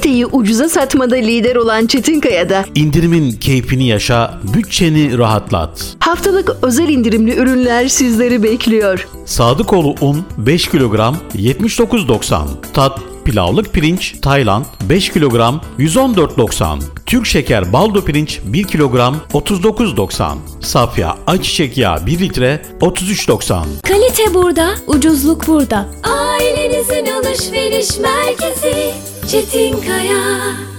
köfteyi ucuza satmada lider olan Çetinkaya'da İndirimin keyfini yaşa, bütçeni rahatlat. haftalık özel indirimli ürünler sizleri bekliyor. Sadıkoğlu un 5 kilogram 79.90. Tat pilavlık pirinç Tayland 5 kilogram 114.90. Türk şeker baldo pirinç 1 kilogram 39.90. Safya ayçiçek yağı 1 litre 33.90. Kalite burada, ucuzluk burada. Ailenizin alışveriş merkezi Çetinkaya.